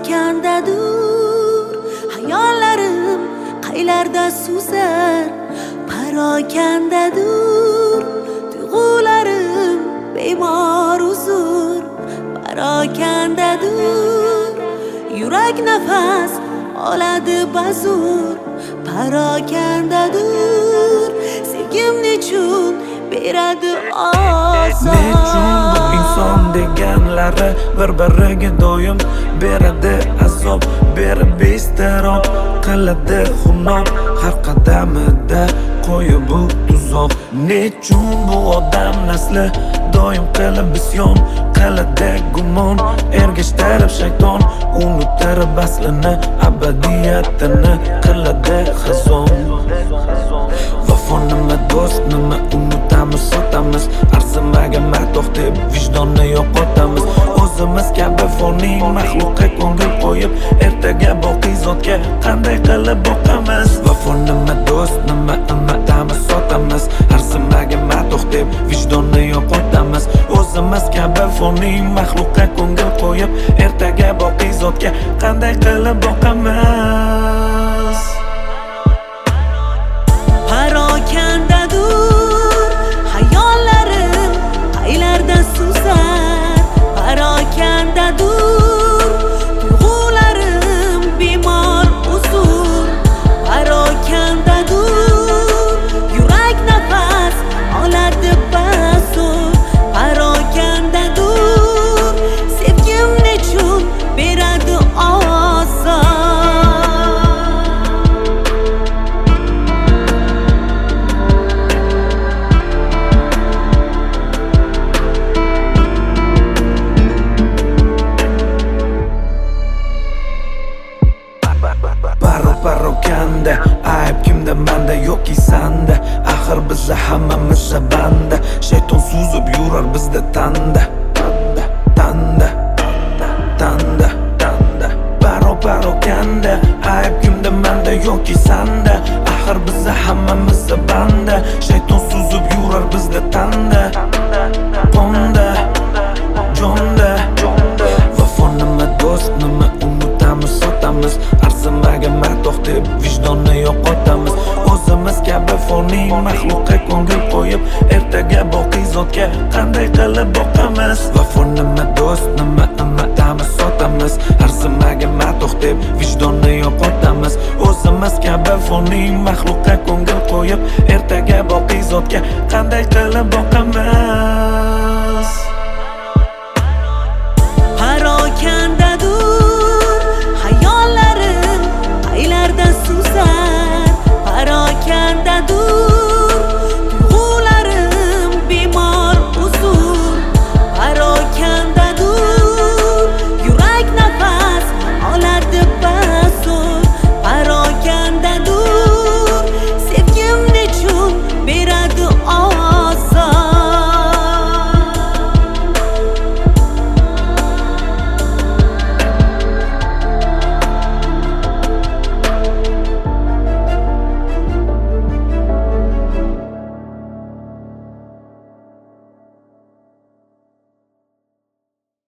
Parokandadur hayollarim qaylarda suzar, parokandadur tuyg'ularim bemor uzur, parokandadur yurak nafas oladi bazur, parokandadur sevgim nechun beradi ozor. Nechun bu inson deganlari bir-biriga doim beradi azob, berib iztirob qiladi xunob, har qadamida qo'yib bu tuzoq. Nechun bu odam nasli doim qilib isyon qiladi gumon, ergashtirib shayton unutirib aslini, abadiyatini qiladi xazon. Vafo nima, do'st nima, unutamiz, sotamiz, arzimagan matoh deb vijdonni yo'qotamiz. O'zimiz kabi foniy maxluqqa ko'ngil qo'yib, ertaga boqiy zotga qanday qilib boqamiz? Vafo nima, do'st nima, unutamiz, sotamiz, arzimagan matoh deb vijdonni yo'qotamiz. O'zimiz kabi foniy maxluqqa ko'ngil qo'yib, ertaga boqiy zotga qanday qilib boqamiz? Parokandadur hayollarim qaylarda suzar, parokandadur tuyg'ularim bemor uzur, parokandadur yurak nafas oladi bazur, parokandadur sevgim nechun beradi ozor. Parokanda ayb kimda, manda yoki sanda, axir biza hammamizga banda, shayton suzib yurar bizda tanda, tanda, tanda, tanda. Parokanda ayb kimda, manda yoki sanda, axir biza hammamizga banda, shayton suzib yurar bizda tanda, onda, jonda. Vafo nima, do'st nima, unutamiz, sotamiz, arzimagan matoh deb vijdonni yo'qotamiz. O'zimiz kabi foniy maxluqqa ko'ngil qo'yib, ertaga boqiy zotga qanday qilib boqamiz? Vafo nima, do'st nima, unutamiz, sotamiz, arzimagan matoh deb vijdonni yo'qotamiz. O'zimiz kabi foniy maxluqqa ko'ngil qo'yib, ertaga boqiy zotga qanday qilib boqamiz?